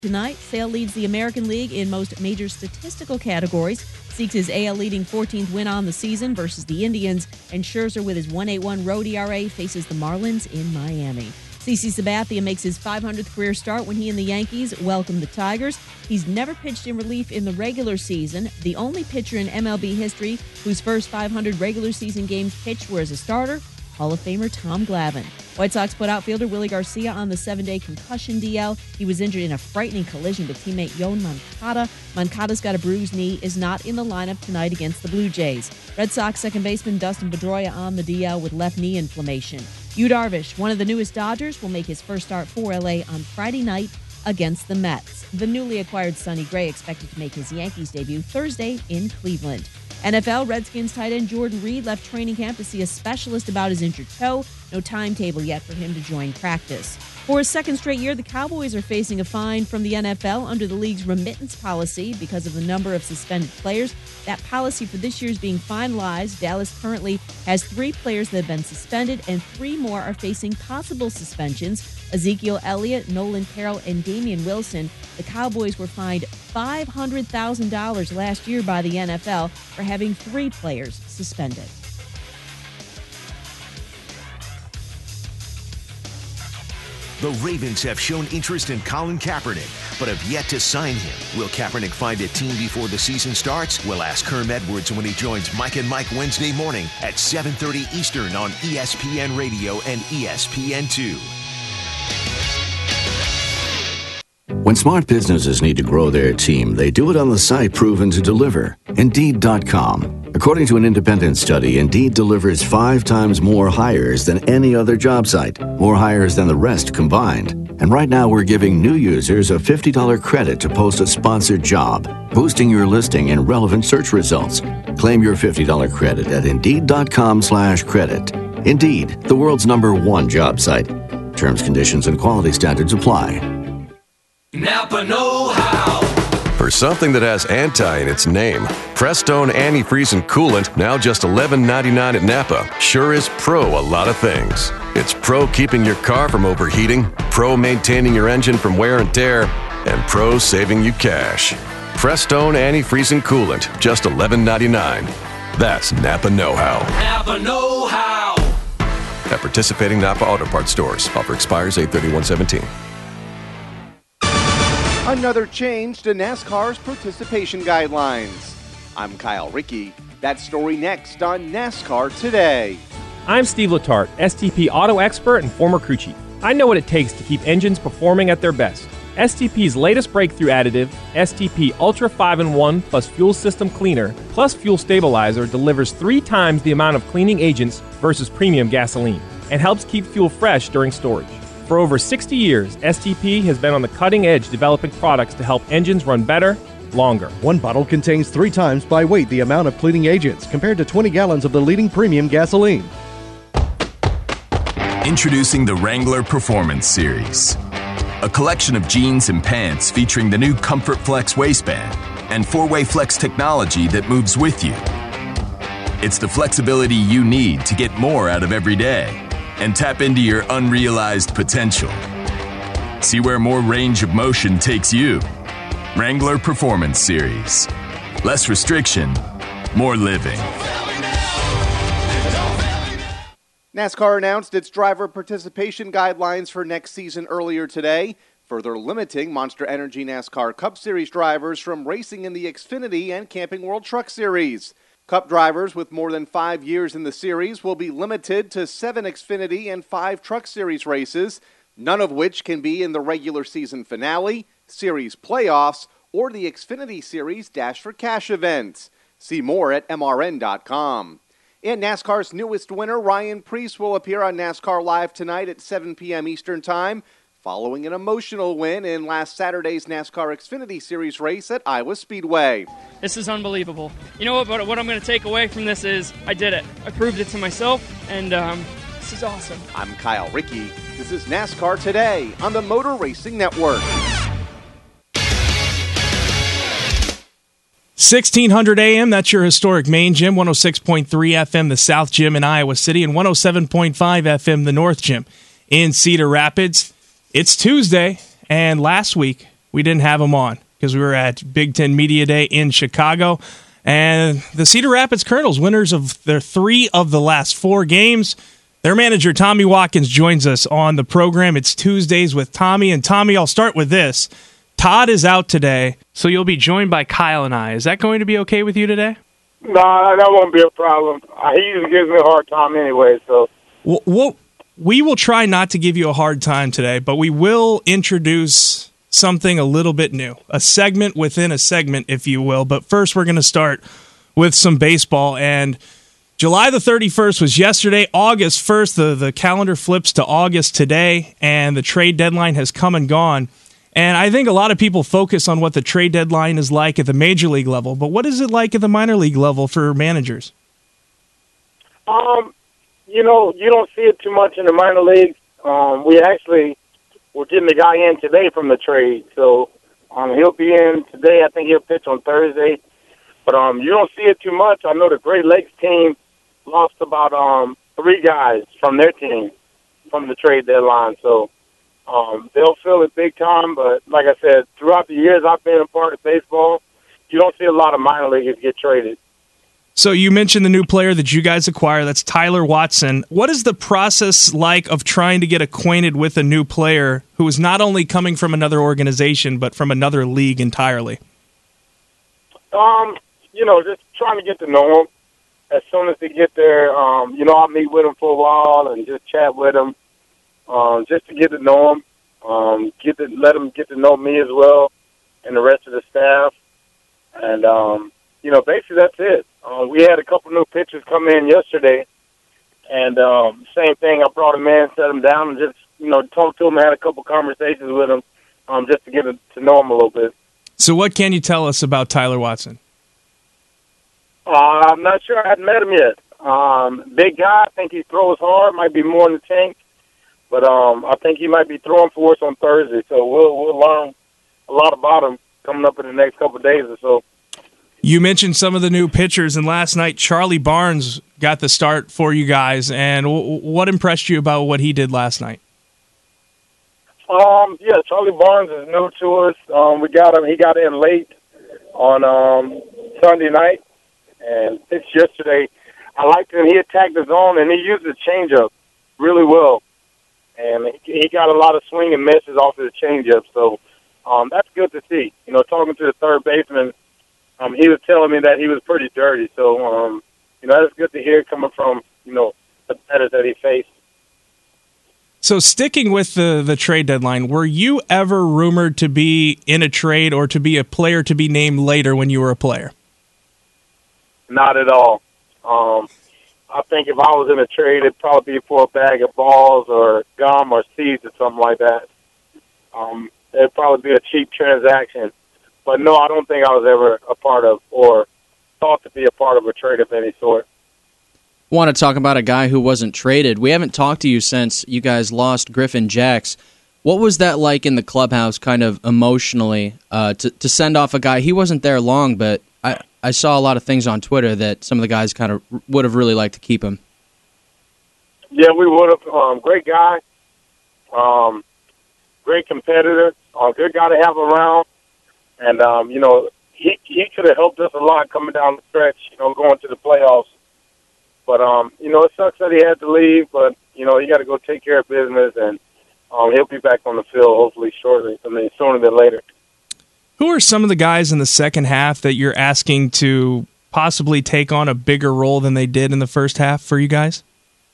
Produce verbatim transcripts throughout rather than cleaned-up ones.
Tonight, Sale leads the American League in most major statistical categories, seeks his A L leading fourteenth win on the season versus the Indians, and Scherzer with his one point eight one road E R A faces the Marlins in Miami. CeCe Sabathia makes his five hundredth career start when he and the Yankees welcome the Tigers. He's never pitched in relief in the regular season, the only pitcher in M L B history whose first five hundred regular season games pitched were as a starter, Hall of Famer Tom Glavine. White Sox put outfielder Willie Garcia on the seven-day concussion D L. He was injured in a frightening collision with teammate Yoan Moncada. Moncada's got a bruised knee, is not in the lineup tonight against the Blue Jays. Red Sox second baseman Dustin Pedroia on the D L with left knee inflammation. Yu Darvish, one of the newest Dodgers, will make his first start for L A on Friday night against the Mets. The newly acquired Sonny Gray expected to make his Yankees debut Thursday in Cleveland. N F L, Redskins tight end Jordan Reed left training camp to see a specialist about his injured toe. No timetable yet for him to join practice. For a second straight year, the Cowboys are facing a fine from the N F L under the league's remittance policy because of the number of suspended players. That policy for this year is being finalized. Dallas currently has three players that have been suspended, and three more are facing possible suspensions. Ezekiel Elliott, Nolan Carroll, and Damian Wilson. The Cowboys were fined five hundred thousand dollars last year by the N F L for having three players suspended. The Ravens have shown interest in Colin Kaepernick, but have yet to sign him. Will Kaepernick find a team before the season starts? We'll ask Herm Edwards when he joins Mike and Mike Wednesday morning at seven thirty Eastern on E S P N Radio and E S P N two. When smart businesses need to grow their team, they do it on the site proven to deliver, Indeed dot com. According to an independent study, Indeed delivers five times more hires than any other job site, more hires than the rest combined. And right now we're giving new users a fifty dollars credit to post a sponsored job, boosting your listing in relevant search results. Claim your fifty dollars credit at Indeed dot com slash credit. Indeed, the world's number one job site. Terms, conditions, and quality standards apply. Napa know-how. For something that has anti in its name, Prestone Antifreeze and Coolant, now just eleven ninety-nine at Napa, sure is pro a lot of things. It's pro keeping your car from overheating, pro maintaining your engine from wear and tear, and pro saving you cash. Prestone Antifreeze and Coolant, just eleven ninety-nine. That's Napa know-how. Napa know-how. At participating Napa Auto Parts stores. Offer expires eight thirty-one seventeen. Another change to NASCAR's participation guidelines. I'm Kyle Rickey. That story next on NASCAR Today. I'm Steve Letarte, S T P auto expert and former crew chief. I know what it takes to keep engines performing at their best. S T P's latest breakthrough additive, S T P Ultra five in one plus Fuel System Cleaner plus Fuel Stabilizer, delivers three times the amount of cleaning agents versus premium gasoline and helps keep fuel fresh during storage. For over sixty years, S T P has been on the cutting edge developing products to help engines run better, longer. One bottle contains three times by weight the amount of cleaning agents compared to twenty gallons of the leading premium gasoline. Introducing the Wrangler Performance Series, a collection of jeans and pants featuring the new Comfort Flex waistband and four-way flex technology that moves with you. It's the flexibility you need to get more out of every day and tap into your unrealized potential. See where more range of motion takes you. Wrangler Performance Series. Less restriction, more living. NASCAR announced its driver participation guidelines for next season earlier today, further limiting Monster Energy NASCAR Cup Series drivers from racing in the Xfinity and Camping World Truck Series. Cup drivers with more than five years in the series will be limited to seven Xfinity and five Truck Series races, none of which can be in the regular season finale, series playoffs, or the Xfinity Series Dash for Cash events. See more at M R N dot com. And NASCAR's newest winner, Ryan Preece, will appear on NASCAR Live tonight at seven p.m. Eastern Time, following an emotional win in last Saturday's NASCAR Xfinity Series race at Iowa Speedway. This is unbelievable. You know what, but what I'm going to take away from this is I did it. I proved it to myself, and um, this is awesome. I'm Kyle Rickey. This is NASCAR Today on the Motor Racing Network. sixteen hundred A M, that's your historic main gym, one oh six point three F M, the South Gym in Iowa City, and one oh seven point five F M, the North Gym in Cedar Rapids. It's Tuesday, and last week we didn't have him on because we were at Big Ten Media Day in Chicago. And the Cedar Rapids Colonels, winners of their three of the last four games. Their manager, Tommy Watkins, joins us on the program. It's Tuesdays with Tommy. And Tommy, I'll start with this. Todd is out today, so you'll be joined by Kyle and I. Is that going to be okay with you today? No, that won't be a problem. Uh, he usually gives me a hard time anyway, so. Well, we'll, we will try not to give you a hard time today, but we will introduce something a little bit new, a segment within a segment, if you will. But first, we're going to start with some baseball. And July the thirty-first was yesterday. August first, the, the calendar flips to August today, and the trade deadline has come and gone. And I think a lot of people focus on what the trade deadline is like at the major league level, but what is it like at the minor league level for managers? Um, you know, you don't see it too much in the minor leagues. Um, we actually were getting the guy in today from the trade, so um, he'll be in today. I think he'll pitch on Thursday, but um, you don't see it too much. I know the Great Lakes team lost about um, three guys from their team from the trade deadline, so. Um, they'll feel it big time, but like I said, throughout the years I've been a part of baseball, you don't see a lot of minor leaguers get traded. So you mentioned the new player that you guys acquire, that's Tyler Watson. What is the process like of trying to get acquainted with a new player who is not only coming from another organization, but from another league entirely? Um, you know, just trying to get to know them. As soon as they get there, um, you know, I'll meet with them for a while and just chat with them. Um, just to get to know them, um, get to let them get to know me as well, and the rest of the staff, and um, you know, basically that's it. Uh, we had a couple new pitchers come in yesterday, and um, same thing. I brought them in, set them down, and just you know, talked to them, had a couple conversations with them, um, just to get to know them a little bit. So, what can you tell us about Tyler Watson? Uh, I'm not sure. I haven't met him yet. Um, big guy. I think he throws hard. Might be more in the tank. But um, I think he might be throwing for us on Thursday, so we'll we'll learn a lot about him coming up in the next couple of days or so. You mentioned some of the new pitchers, and last night Charlie Barnes got the start for you guys. And w- what impressed you about what he did last night? Um, yeah, Charlie Barnes is new to us. Um, we got him. He got in late on um, Sunday night, and pitched yesterday. I liked him. He attacked the zone, and he used the changeup really well. And he got a lot of swing and misses off of the changeup, so um, that's good to see. You know, talking to the third baseman, um, he was telling me that he was pretty dirty. So, um, you know, that's good to hear coming from, you know, the batters that he faced. So sticking with the, the trade deadline, were you ever rumored to be in a trade or to be a player to be named later when you were a player? Not at all. Um I think if I was in a trade, it'd probably be for a bag of balls or gum or seeds or something like that. Um, it'd probably be a cheap transaction. But, no, I don't think I was ever a part of or thought to be a part of a trade of any sort. Want to talk about a guy who wasn't traded. We haven't talked to you since you guys lost Griffin Jacks. What was that like in the clubhouse kind of emotionally uh, to, to send off a guy? He wasn't there long, but I, I saw a lot of things on Twitter that some of the guys kind of would have really liked to keep him. Yeah, we would have. Um, great guy, um, great competitor, uh, good guy to have around. And, um, you know, he he could have helped us a lot coming down the stretch, you know, going to the playoffs. But, um, you know, it sucks that he had to leave, but, you know, he got to go take care of business, and um, he'll be back on the field hopefully shortly, I mean, sooner than later. Who are some of the guys in the second half that you're asking to possibly take on a bigger role than they did in the first half for you guys?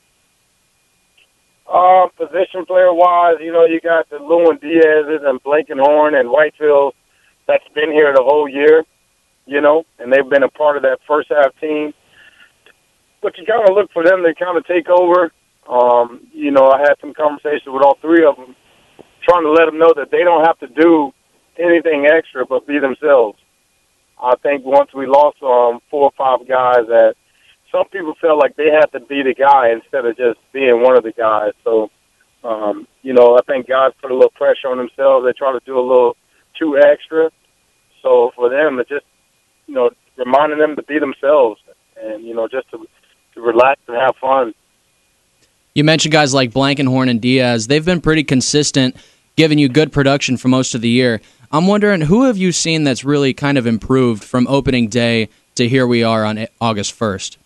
Uh, position player-wise, you know, you got the Lewin Diaz's and Blankenhorn and Whitefield that's been here the whole year, you know, and they've been a part of that first-half team. But you kind of look for them to kind of take over. Um, you know, I had some conversations with all three of them, trying to let them know that they don't have to do anything extra but be themselves. I think once we lost um, four or five guys that some people felt like they had to be the guy instead of just being one of the guys. So, um, you know, I think guys put a little pressure on themselves. They try to do a little too extra. So for them, it's just, you know, reminding them to be themselves and, you know, just to, to relax and have fun. You mentioned guys like Blankenhorn and Diaz. They've been pretty consistent, giving you good production for most of the year. I'm wondering, who have you seen that's really kind of improved from opening day to here we are on August first?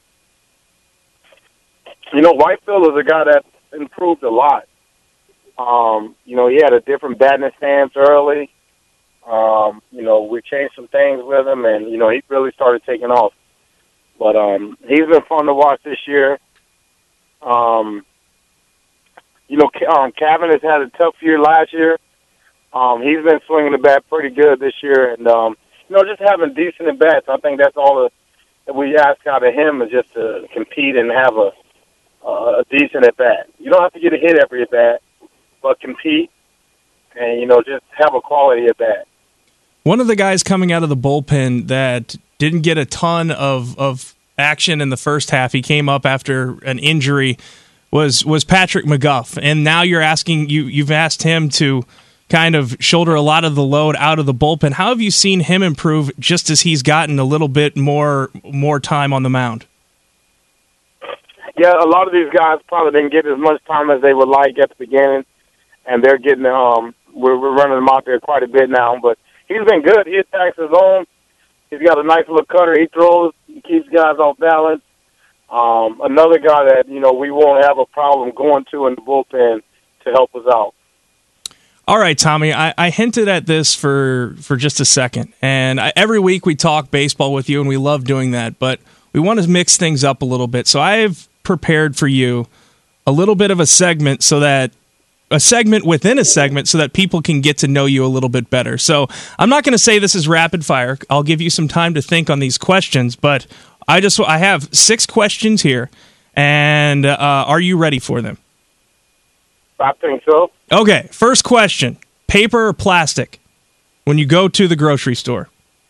You know, Whitefield is a guy that improved a lot. Um, you know, he had a different batting stance early. Um, you know, we changed some things with him, and, you know, he really started taking off. But um, he's been fun to watch this year. Um, you know, um, Kevin has had a tough year last year. Um, he's been swinging the bat pretty good this year. And, um, you know, just having decent at bats. I think that's all that we ask out of him, is just to compete and have a, a decent at bat. You don't have to get a hit every at bat, but compete and, you know, just have a quality at bat. One of the guys coming out of the bullpen that didn't get a ton of, of action in the first half, he came up after an injury, was was Patrick McGuff. And now you're asking, you, you've asked him to kind of shoulder a lot of the load out of the bullpen. How have you seen him improve just as he's gotten a little bit more more time on the mound? Yeah, a lot of these guys probably didn't get as much time as they would like at the beginning, and they're getting um we're, we're running them out there quite a bit now, but he's been good. He attacks his own. He's got a nice little cutter. He throws. He keeps guys off balance. Um, another guy that, you know, we won't have a problem going to in the bullpen to help us out. All right, Tommy, I, I hinted at this for, for just a second. And I, every week we talk baseball with you, and we love doing that. But we want to mix things up a little bit. So I've prepared for you a little bit of a segment so that a segment within a segment so that people can get to know you a little bit better. So I'm not going to say this is rapid fire. I'll give you some time to think on these questions, but I just I have six questions here, and uh, are you ready for them? I think so. Okay, first question. Paper or plastic when you go to the grocery store?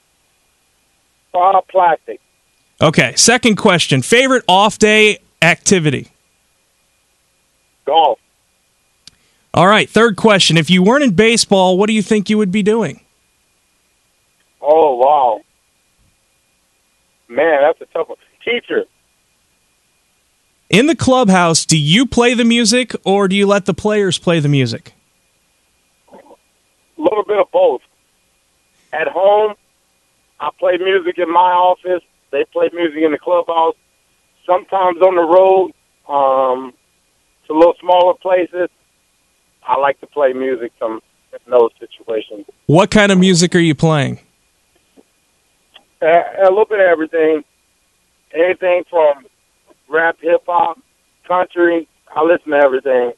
Uh, plastic. Okay, second question. Favorite off-day activity? Golf. All right, third question. If you weren't in baseball, what do you think you would be doing? Oh, wow. Man, that's a tough one. Teacher. In the clubhouse, do you play the music or do you let the players play the music? A little bit of both. At home, I play music in my office. They play music in the clubhouse. Sometimes on the road, um, to little smaller places, I like to play music some in those situations. What kind of music are you playing? Uh, a little bit of everything. Anything from rap, hip-hop, country. I listen to everything.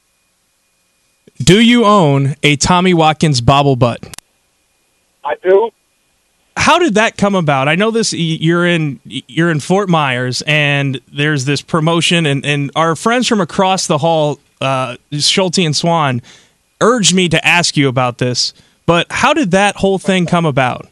Do you own a Tommy Watkins bobble butt? I do. How did that come about? I know this. You're in you're in Fort Myers, and there's this promotion, and, and our friends from across the hall, uh, Schulte and Swan, urged me to ask you about this. But how did that whole thing come about?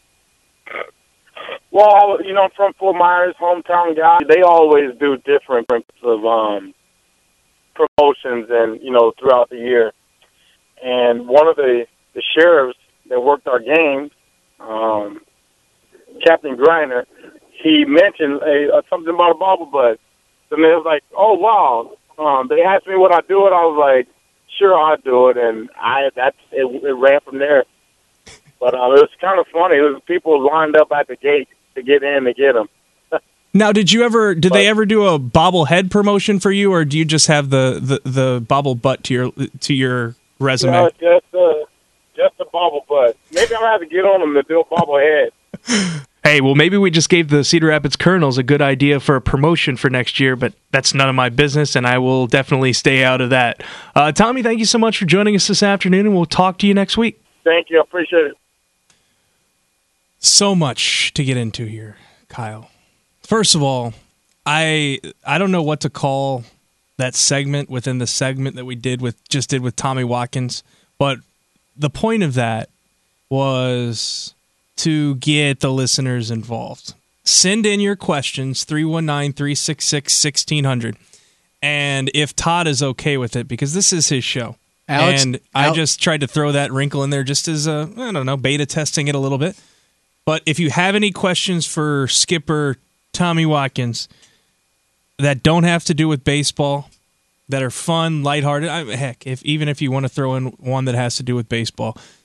Well, you know, I'm from Fort Myers, hometown guy. They always do different types of um, promotions, and you know, throughout the year. And one of the the sheriffs that worked our games, um, Captain Griner, he mentioned a, a something about a bobble butt. And it was like, oh wow. Um, they asked me would I do it. I was like, sure, I'd do it, and I that's it, it ran from there. But uh, it was kind of funny. It was people lined up at the gate to get in to get them. Now, did you ever? Did but, they ever do a bobblehead promotion for you, or do you just have the, the, the bobble butt to your to your resume? No, just uh, just a bobble butt. Maybe I'll have to get on them to do a bobblehead. Hey, well, maybe we just gave the Cedar Rapids Colonels a good idea for a promotion for next year, but that's none of my business, and I will definitely stay out of that. Uh, Tommy, thank you so much for joining us this afternoon, and we'll talk to you next week. Thank you. I appreciate it. So much to get into here, Kyle. First of all, I I don't know what to call that segment within the segment that we did with just did with Tommy Watkins, but the point of that was to get the listeners involved. Send in your questions, three one nine, three six six, one six zero zero. And if Todd is okay with it, because this is his show. Alex, and Al- I just tried to throw that wrinkle in there just as a, I don't know, beta testing it a little bit. But if you have any questions for Skipper Tommy Watkins that don't have to do with baseball, that are fun, lighthearted, I, heck, if even if you want to throw in one that has to do with baseball,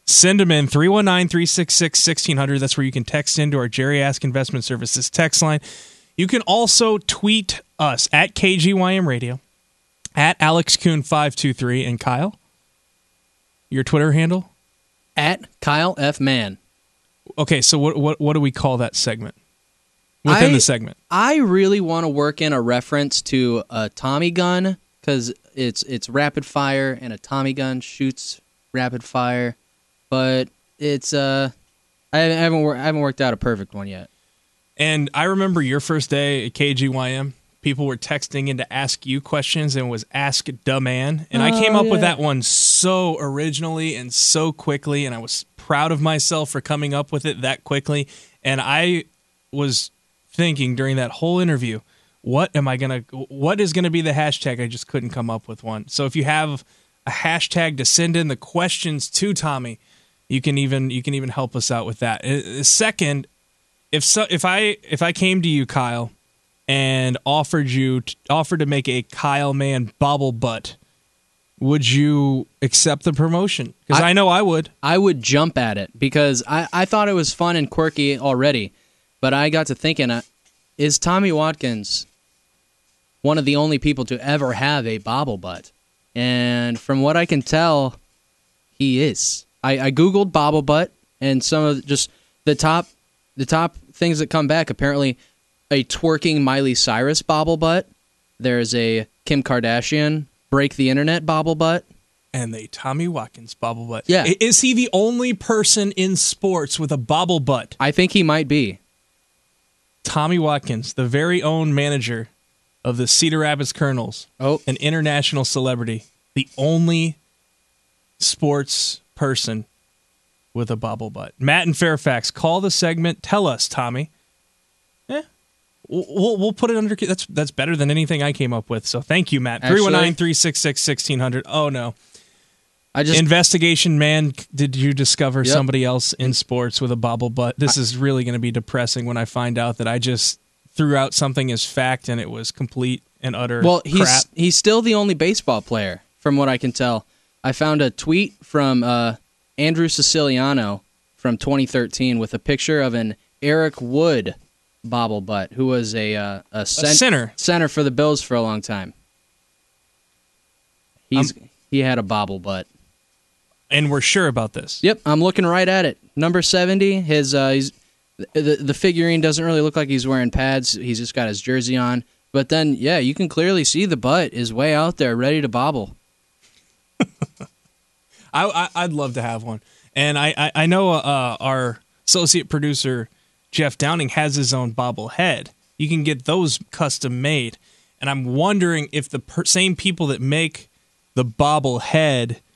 Send them in three one nine, three six six, one six zero zero. That's where you can text into our Jerry Ask Investment Services text line. You can also tweet us at K G Y M Radio, at Alex Kuhn five two three, and Kyle, your Twitter handle? At Kyle F. Mann. Okay, so what what what do we call that segment? Within I, the segment. I really want to work in a reference to a Tommy gun, because it's it's rapid fire, and a Tommy gun shoots rapid fire. But it's uh, I haven't I haven't worked out a perfect one yet. And I remember your first day at K G Y M. People were texting in to ask you questions, and it was Ask Da Man. And oh, I came up yeah. with that one so originally and so quickly, and I was proud of myself for coming up with it that quickly. And I was thinking during that whole interview, what am I gonna? What is gonna be the hashtag? I just couldn't come up with one. So if you have a hashtag to send in the questions to Tommy, you can even you can even help us out with that. Second, if so, if I if I came to you, Kyle, and offered you offered to make a Kyle Mann bobble butt, would you accept the promotion? Because I, I know I would. I would jump at it because I, I thought it was fun and quirky already, but I got to thinking, uh, is Tommy Watkins one of the only people to ever have a bobble butt? And from what I can tell, he is. I, I Googled bobble butt, and some of just the top the top things that come back, apparently a twerking Miley Cyrus bobble butt. There's a Kim Kardashian break the internet bobble butt. And a Tommy Watkins bobble butt. Yeah. Is he the only person in sports with a bobble butt? I think he might be. Tommy Watkins, the very own manager of the Cedar Rapids Colonels, oh. an international celebrity, the only sports person with a bobble butt. Matt in Fairfax, call the segment. Tell us, Tommy. Eh, we'll we'll put it under. That's that's better than anything I came up with. So thank you, Matt. three one nine, three six six, one six zero zero. Oh no. I just Investigation man, did you discover yep. somebody else in sports with a bobble butt? This I, is really going to be depressing when I find out that I just threw out something as fact and it was complete and utter well, he's crap. He's still the only baseball player, from what I can tell. I found a tweet from uh, Andrew Siciliano from twenty thirteen with a picture of an Eric Wood bobble butt, who was a uh, a, cent- a center center for the Bills for a long time. He's um, he had a bobble butt. And we're sure about this. Yep, I'm looking right at it. Number seventy, his uh, he's the the figurine doesn't really look like he's wearing pads. He's just got his jersey on. But then, yeah, you can clearly see the butt is way out there, ready to bobble. I, I I'd love to have one, and I I, I know uh, our associate producer Jeff Downing has his own bobblehead. You can get those custom made, and I'm wondering if the per- same people that make the bobblehead